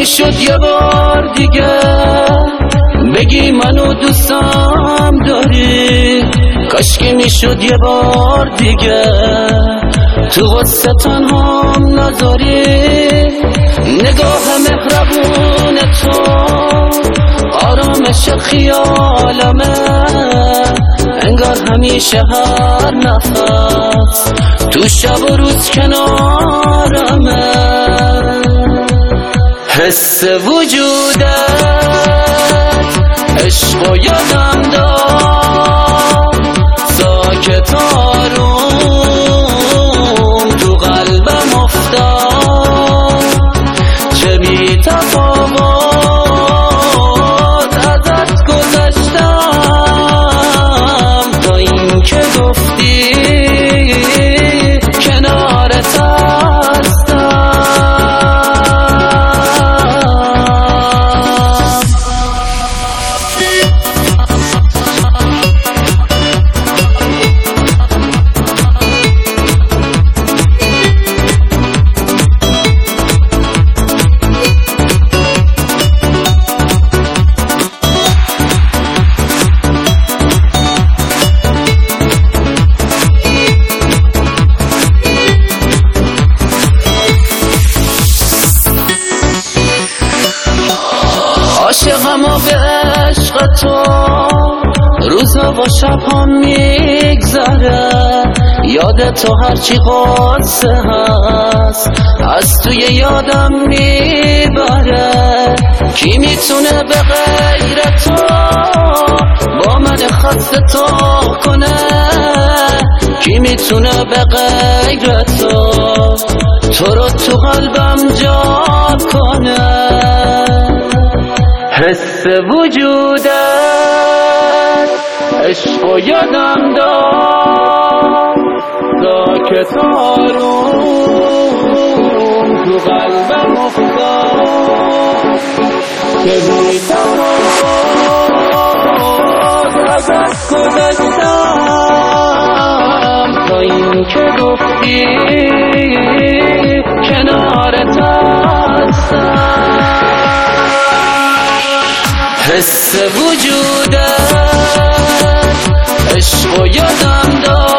میشد یه بار دیگه بگی منو دوستم داری، کاشکی میشد یه بار دیگه تو غصه تنهام نذاری. نگاه مهربون تو آرامش خیالمه، انگار همیشه هر نفس تو شب و روز کنارمه. حس وجودت عشق و یادم داد، ساکت آروم تو قلبم افتاد. چه بی تفاوت ازت گذشتم تا این که گفتی کنارت هستم. عاشقم و به عشق تو روزا و شبها میگذره، یاد تو هرچی قصه هست از توی یادم میبره. کی میتونه به غیر تو با من خسته تو کنه، کی میتونه به غیر تو رو تو قلبم جا کنه. حس وجودت عشق و یادم داد، ساکت آروم تو قلبم افتاد. که بی تفاوت ازت گذشتم تا این که گفتی کنارت هستم. حس وجودت عشق و یادم داد،